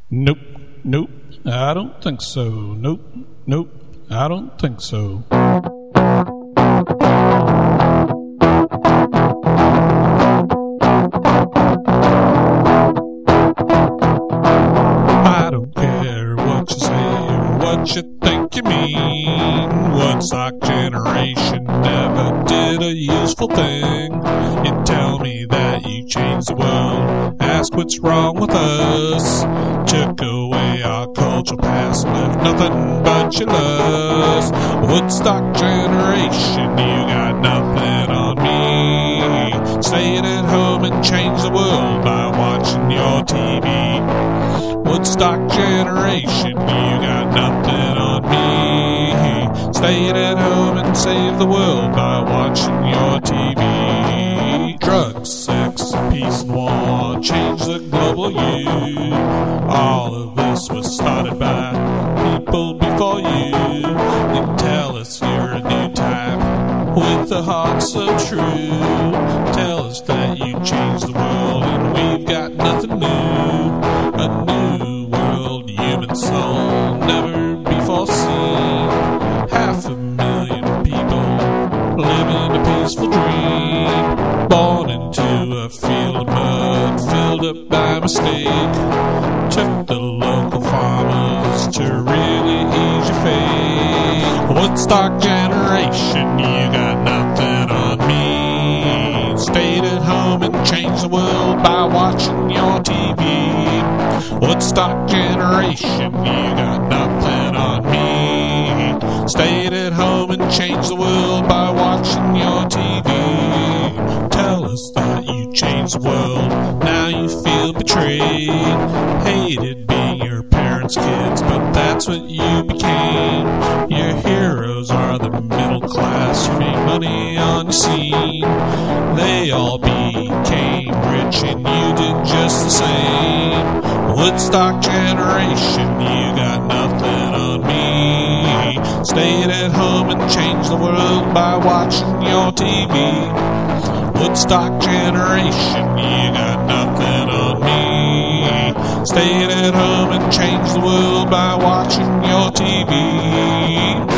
Nope, nope, I don't think so. Nope, nope, I don't think so. I don't care what you say or what you think you mean. Woodstock generation never did a useful thing. You tell me that you changed the world, ask what's wrong with us. Took away our cultural past, left nothing but your lust. Woodstock generation, you got nothing on me. Staying at home and change the world by watching your TV. Woodstock generation, you got nothing on me. Staying at home and save the world by watching your TV. Drugs, sex, peace and war, change the global you. All of this was started by people before you. You tell us you're a new type with a heart so true. Tell us that you changed the world and we've got nothing new. A new world, human soul, never before seen. 500,000 people living a peaceful dream. Born into a field of mud, filled up by mistake. Took the local farmers to really ease your fate. Woodstock generation, you got nothing on me. Stayed at home and changed the world by watching your TV. Woodstock generation, you got nothing on me. Stayed at home and changed the world by watching your TV. Tell us that you changed the world, now you feel betrayed. Hated being your parents' kids, but that's what you became. Your heroes are the middle class who make money on your scene. They all became rich and you did just the same. Woodstock generation, you got nothing on me. Stayed at home and changed the world by watching your TV. Woodstock generation, you got nothing on me. Stayed at home and changed the world by watching your TV.